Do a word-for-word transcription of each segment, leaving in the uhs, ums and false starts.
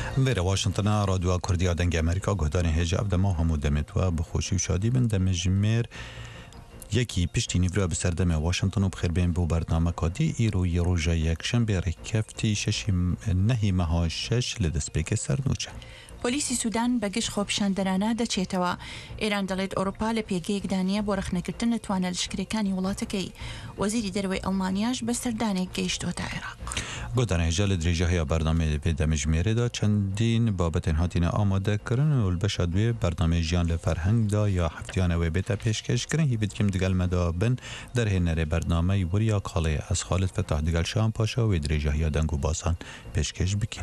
در واشنگتن رادیو کردی دنگ امریکا گهدان هجاب دما همو دمت و بخوشی و شادی بن دم جمر یکی پشتی نیورا بسردم واشنگتن و بخیر بین بو برنامه کادی ایرو یه روژا یک شنبه رکفتی ششی نهی مها شش لدسپیک سرنوچه. پۆلیسی سوودان بەگشت خۆپیشاندەرانە دەچێتەوە. ئێران دەڵێت ئەوروپا لە پێگەیەک دانیە بۆ ڕخنەگرتن لە لەشکرەکانی وڵاتەکەی. وەزیری دەرەوەی ئەڵمانیاش بە سەردانێک گەیشتۆتە عێراق. گۆدانە هێژە لە درێژەیە بەرنامەی پێ دەمەژمێرەدا چەندین بابەتێن هاتینە ئامادەکردن و بەشە دوێ بەرنامەی ژیان لە فەرهەنگدا یا هەفتیانەوەی بێتە پێشکەشکردن هی بتکیم دگەلمەدا بن دەرهێنەرێ بەرنامەی وریا کاڵەیە ئەس خالد فتح دگەل شان پاشا و درێژەیە دەنگ و باسان پێشکەش بکەن.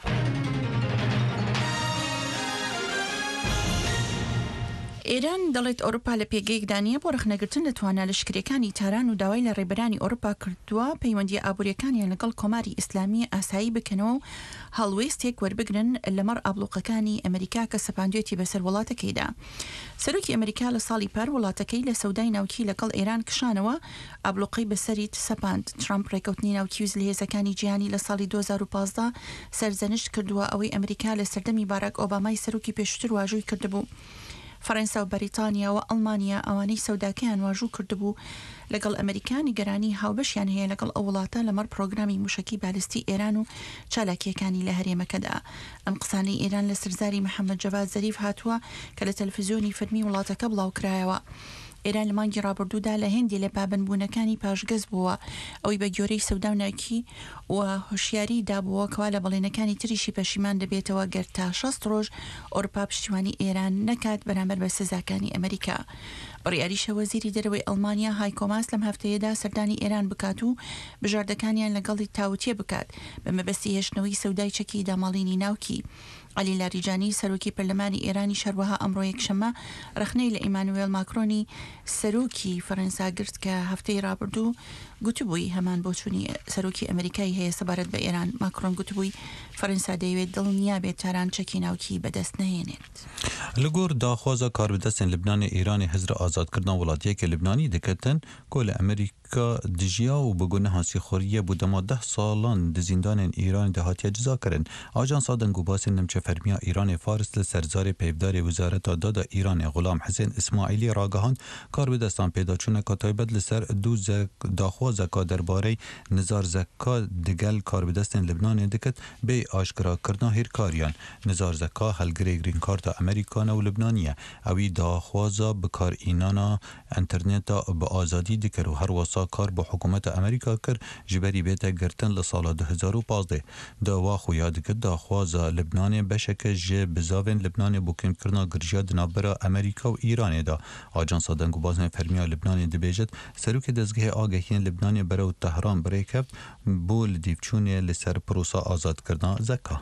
ئێران دەڵێت ئەوروپا لە پێگەیەک دانیە بۆ ڕخنەگرتن لە توانالشکریەکانی تاران و داوای لە ڕێبەرانی ئەوروپا کردووە پەیوەندی ئابوووریەکانیان لەگەڵ کۆماری ئیسلامی ئاسایی بکەنەوە و هەڵوێستێک وەربگرن لەمەڕ ئابلوقەکانی ئەمریکا کە سەپاندوێتی بەسەر وڵاتەکەیدا. سەرۆکی ئەمریکا لە ساڵی پار وڵاتەکەی لە سەودای ناوکی لەگەڵ ئێران کشانەوە ئابلوقەی بەسەریت سەپاند. ترامپ ڕێکەوتنی ناوکی و هێزەکانی جیهانی لە ساڵی دوو هەزار و پانزدە سەرزەنشت کردووە ئەوەی ئەمریکا لە سەردەمی باراک ئۆبامای سەرۆکی پێشووتر واژووی کردبوو. فەرەنسا و بەریتانیا و ئەڵمانیا ئەوانەی سەوداکەیان واژوو کردبوو لەگەڵ ئەمریکانی گەرانی هاوبەشیان هەیە لەگەڵ ئەو وڵاتە لەمەڕ پرۆگرامی موشکی بالستی ئێران و چالاکیەکانی لە هەرێمەکەدا. ئەم قسانەی ئێران لە سەرزاری محەممەد جەواد زەریف هاتووە کە لە تەلەڤیزیۆنی فەرمی وڵاتەکە بڵاوکرایەوە. ئێران لە مانگی ڕابردوودا لە هێندی لە پابندبوونەکانی پاشگەز بووە ئەوی بە گۆرەی سەوداوناکی و هوشیاری دابووە کەوا لە بەڵێنەکانی تریشی پەشیمان دەبێتەوە گەر تا شەست ڕۆژ ئەوروپا پشتیوانی ئێران نەکات بەرامبەر بە سزاکانی ئەمریکا. بڕیاریشە وەزیری دەرەوەی ئەڵمانیا هایکۆماس لەم هەفتەیەدا سەردانی ئێران بکات و بژاردەکانیان لەگەڵی تاوتیە بکات بە مەبەستی هێشتنەوەی سەودای چەکی داماڵینی ناوکی. علی لاریجانی سەرۆکی پەرلەمانی ئێرانی شەروەها ئەمڕۆ یەکشەممە ڕخنەی لە ئیمانوێل ماکرۆنی سەرۆکی فەرەنسا گرت کە هەفتەی ڕابردوو گوتبووی هەمان بۆچوونی سەرۆکی ئەمریکای هەیە سەبارەت بە ئێران. ماکرۆن گوتبووی فەرەنسا دەیەوێت دڵنیا بێت تاران چەکی ناوکی بەدەست نهێنێت. لەگۆر داخوازە کاربدەستێن لبنانی ئێرانی حزر ئازادکردن وڵاتیەکە لبنانی دەکەتن کۆ لە ئەمریکا دژیا و بگونە هاسیخۆریە بوو دەما ده ساڵان دزیندانên ئیرانی دەهاتیە جزاکردن. ئاژانسا دەنگ و باسên نمچە فەرمیya ئیرانی فارس لە سەرزارê پەیڤدارê وزارەتا دادا ئیرانی غولام حسین ئیسماعیلی ڕاگەهاند کاربدەستان پێداچوونەکە تایبەت لەسەر دوو داخوازەکە دەربارەی نزار زەکا دگەل کاربدەستên لبنانê دکت bê ئاشکراکردنا هێرکاریان. نزار زەکا هەلگرê گرینکارتا ئەمریکانە و لبنانیە ئەوی داخوازا بکارئینانا ئەنتەرنێتا بە ئازادی دکر و هەروەسا کار بۆ حکوومەتە ئەمریکا کرد ji berî bête girtin li sala du hezar û pazdeh. Dawa xuya dikir daxwaza Libnanê beşeke ji bizavên Libnanê bûkînkirina giriya di navbera Amerîka û Îranê da. Ajansa dengûbazên fermiya Libnanê dibêjit serokê dezgehê agehiyên Libnanê berew Tehran birêkev bû li dîvçûnê li ser prosa azadkirina zeka.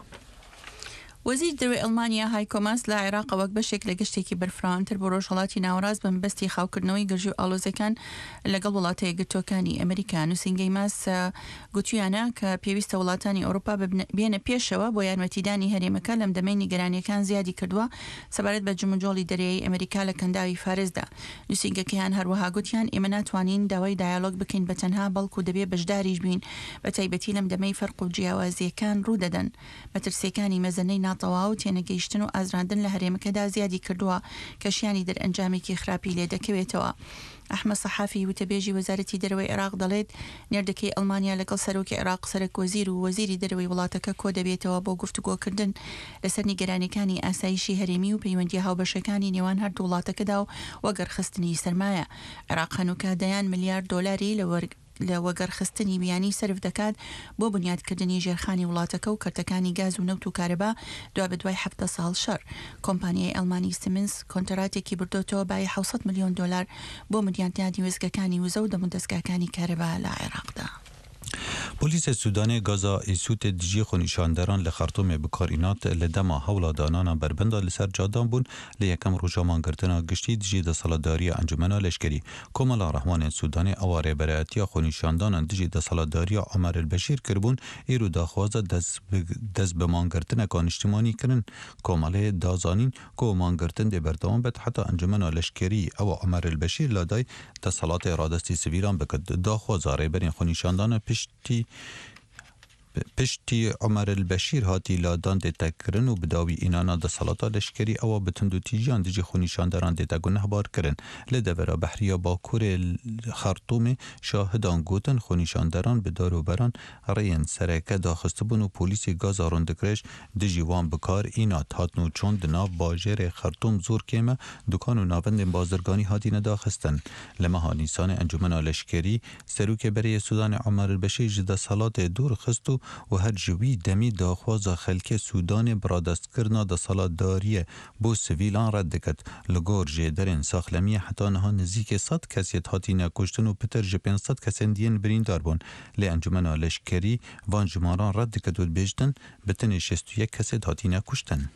وەزیر دەرەوەی ئەڵمانیا هایکۆماس لە عێراق وەک بەشێک لە گەشتێکی بەرفراوانتر بۆ ڕۆژهەڵاتی ناوەڕاست بە مەبەستی خاوکردنەوەی گەژی و ئاڵۆزەکان لەگەڵ وڵاتە یەکگرتووەکانی ئەمریکا. نووسینگەی ماس گوتویانە کە پێویستە وڵاتانی ئەوروپا بێنە پێشەوە بۆ یارمەتیدانی هەرێمەکە لەم دەمەی نیگەرانیەکان زیادی کردووە سەبارەت بە جموجۆڵی دەرەیەی ئەمریکا لە کەنداوی فارسدا. نووسینگەکەیان هەروەها گوتیان ئێمە ناتوانین داوای دایالۆگ بکەین بە تەنها بەڵکو دەبێ بەشداریش بین بە تایبەتی لەم دەمەی فەرق و جیاوازیەکان ڕوودەدەن. مەترسیەکانی مەزەنەی ناتەواو و تێنەگەی گەیشتن و ئازراندن لە هەرێمەکەدا زیادی کردووە کەشیانی دەرئەنجامێکی خراپی لێ دەکەوێتەوە. ئەحمەد سەحافی وتەبێژی وەزارەتی دەرەوەی عێراق دەڵێت نێردەکەی ئەڵمانیا لەگەڵ سەرۆکی عێراق سەرۆک وەزیر و وەزیری دەرەوەی وڵاتەکە کۆ دەبێتەوە بۆ گفتوگۆکردن لەسەر نیگەرانیەکانی ئاسایشی هەرێمی و پەیوەندی هاوبەشەکانی نێوان هەردوو وڵاتەکەدا و وەگەڕخستنی سەرمایە. عێراق هەنووکە دەیان ملیارد دۆلاری لە وەرگ لە وەگەڕخستنی بیانی سرف دەکات بۆ بنیادکردنی ژێرخانی وڵاتەکە و کەرتەکانی گاز و نەوت و کارەبا دوا بە دوای هەفتە ساڵ شەڕ. کۆمپانیای ئەڵمانی سیمنز کۆنتراتێکی بردوتەوە بای حوسەد میلیۆن دۆلار بۆ مدیانتیانی وێستگەکانی وزە و دەموندەستگاکانی کارەبا لە عێراقدا. پلیس سودانی گازا ایسوت دجی خونیشاندران لخرطوم بکارینات لدما حول دانانا بربندا لسر جادان بون لیکم روژامان گرتنا گشتی دجی د سالاداری انجمنا لشکری. کمالا رحمان سودانی اواره برایتیا خونیشاندان دجی د سالاداری عمر البشیر کربون ایرو داخواز دز بمان گرتنا کان اجتماعی کرن. کماله دازانین که مان گرتن دی بردام بد حتی انجمنا لشکری او عمر البشیر لادای د صلات ارادستی سویران بکد داخواز اره برین خونیشاندان پشتی پشتی عمر البشیر هاتی لادان دیتا کرن و بداوی اینانا دا سلاتا لشکری او بتندو تیجان دیجی خونیشان دران دیتا گنه بار کرن لدورا بحریا باکور خرطوم شاهدان گوتن خونیشان دران بدارو بران رین سرکه داخستبون و پولیسی گاز آروندکرش دیجی وان بکار اینات هاتنو چون دناف باجر خرطوم زور کیمه دکان و ناوند بازرگانی هاتی نداخستن لمها نیسان انجمن لشکری سروک بری سودان عمر البشیر جدا سالات دور خستو و هر جوی دمی داخواز خلک سودان برادست کرنا دا سالات داریه بو سویلان رد دکت لگور جدرین ساخلمی حتی نها نزیک صد کسیت هاتی نکشتن و پتر جپین صد کسندین برین داربون لی انجمن لشکری وان جماران رد دکت و بیجتن بتن شستو یک کسیت هاتی نکشتن.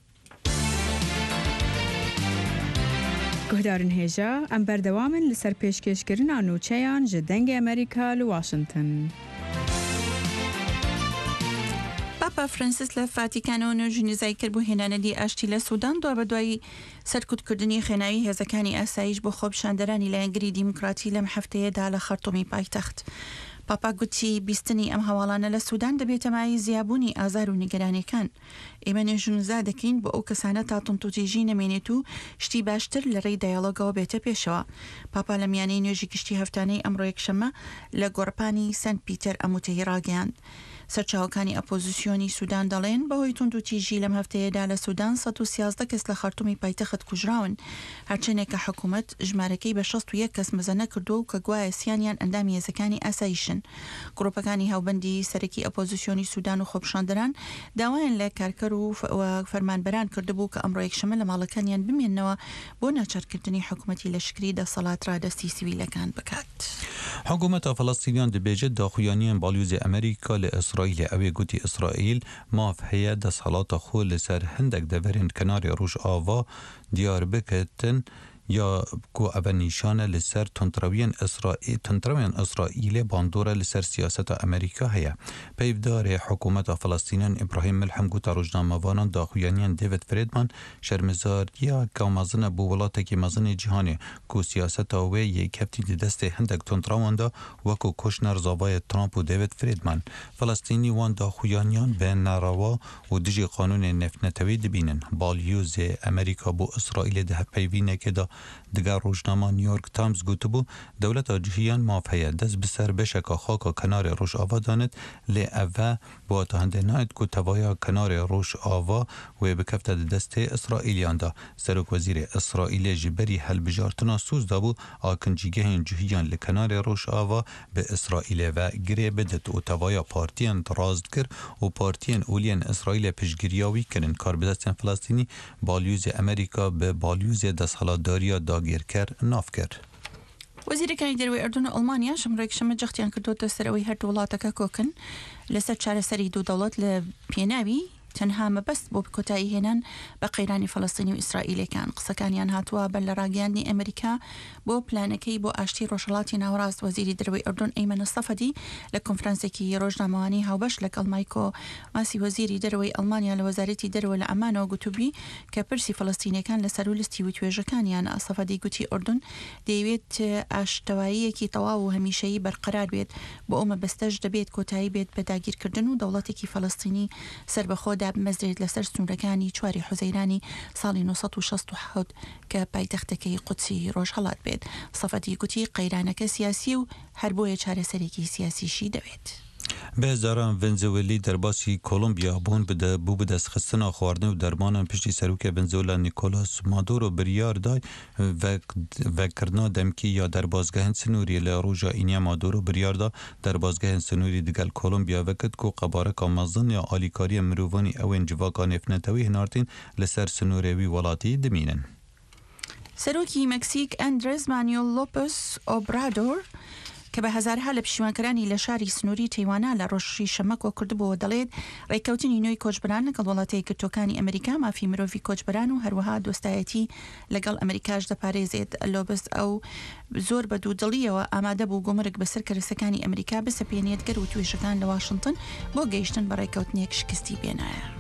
گهدارن هیجا ام بردوامن لسر پیشکشکرین آنوچهان جدنگ امریکا لواشنطن. پاپا فرانسیس لفاتیکان و نوجنیزای کرد بو هنانه دی اشتی لسودان دو بدوی سرکوت کردنی خنایی هزکانی اسایش بو خوب شاندرانی لانگری دیموکراتی لم هفته دا لخرطومی پایتخت. پاپا گوتی بیستنی ام هوالانه لسودان دبیت مای زیابونی آزار و نگرانی کن. ایمان جنوزا دکین با او کسانه تا تنتوتیجی نمینیتو شتی باشتر لری دیالوگا و بیت پیشوا. پاپا لمیانی نوجی کشتی هفتانه امرو یک شمه لگورپانی سنت پیتر اموتی راگیان. سرچاوکانی اپوزیسیونی سودان دالین با هوی تنتوتیجی لم هفته دا لسودان صد و سیازده کس لخرطومی پایتخت کجراون. هرچنه که حکومت جمارکی به شصت و یک کس مزنه کردو و کگواه سیانیان اندامی زکانی اسایشن. گروپکانی هاوبندی سرکی اپوزیسیونی سودان و خوبشاندران داوین لکارکر و فرمانبران کرده بو که امرو یک شمل مالکانیان بمیننوا بو ناچار کردنی حکومتی لشکری دا صلات را دستی سویلکان بکات. حکومت فلسطینیان دی بیجه داخویانیان بالیوز امریکا لإسرائیل اوی گوتی اسرائیل ماف هیا دا صلات خو لسر هندک دورین کنار روش آوا دیار بکتن یا کو اول نشانه لسر تنتروین اسرائیل تنتروین اسرائیل باندوره لسر سیاست امریکا هیا پیودار حکومت فلسطینیان ابراهیم ملحم گوتا روزنامه‌وانان داخویانیان دیوید فریدمان شرمزاریا کامازن بو ولاتکی مازن جهانی کو سیاست او یک هفته دست هندک تنترواندا وکو کوشنر زاوای ترامپ و دیوید فریدمان فلسطینی وان داخویانیان به ناروا و دیجی قانون نفنتوی دبینن بالیوز امریکا بو اسرائیل ده پیوینه که دا دگر روزنامه نیویورک تایمز گوته بو دولت جهیان مافیه دست بسر بشکا خاکا کنار روش آوا داند لی اوه با تهنده ناید که توایا کنار روش آوا و بکفت دست اسرائیلیان دا سرک وزیر اسرائیل جبری هل بجارتنا سوز دا بو آکنجیگه جهیان لکنار روش آوا به اسرائیل و گره بدت و توایا پارتیان درازد کر و پارتیان اولین اسرائیل پشگیریاوی کرن کار بدستین فلسطینی بالیوز امریکا به بالیوز دست حالاداری داگیر کرد ناف کرد. وزیر کانی دروی اردن و آلمانیا شمرک شما جختیان کردو تسروی هر دولاتک کوکن لسر چار سری دو دولت لپیناوی تنها مبست بو بکوتایی هنان بقیرانی فلسطینی و اسرائیلی کان قصه کانیان هاتوا بل راگیاندی امریکا بو پلانکی بو اشتی روشلاتی نوراست وزیری دروی اردن ایمن الصفدی لکنفرانسی کی روزنامه‌وانی هاوبش لک المایکو ماسی وزیری دروی آلمانیا لوزارتی دروی الامان و گوتوبی که پرسی فلسطینی کان لسرولستی و توجکانیان الصفدی گوتی اردن دیویت اشتوایی کی تواو همیشه‌ای برقرار بید بو ام بستج دبیت کوتایی بید بداگیر کردن و دولتی کی فلسطینی سر بخود داب مزرید لسر سنورکانی چواری حزیرانی سالی نوصد و شست و حد که پایتختکی قدسی روش حالات بید صفتی گوتی قیرانک سیاسی و هر بوی چاره سریکی سیاسی شی دوید. به زاران ونزوئلی در باسی کلمبیا بون بده بو به دست خستنا خواردن و درمان پشتی سروک ونزوئلا نیکولاس مادورو بریار دای و و کرنا دمکی یا در بازگاه سنوری لروجا اینیا مادورو بریار دا در بازگاه سنوری دیگل کلمبیا وکت کو قباره کامازن یا آلیکاری مروانی او جواکا نفنتوی هنارتین لسر سنوری ولاتی دمینن. سروکی مکسیک اندرز مانوئل لوپس اوبرادور که به هزارها لپشیوانکرانی لشاری سنوری تیوانا لروشی شمکو کردبو دلید ریکوتنی نوی کوچبران لگل ولاتی کتوکانی امریکا ما فی مروفی کوچبران و هروها دوستایتی لگل امریکاش دا پاریزید لوبس او زور بدو دلی و آماده بو گمرک بسر کرسکانی امریکا بسپینیت گروتوی شکان لواشنطن بو گیشتن برای کوتنیک شکستی بینایه.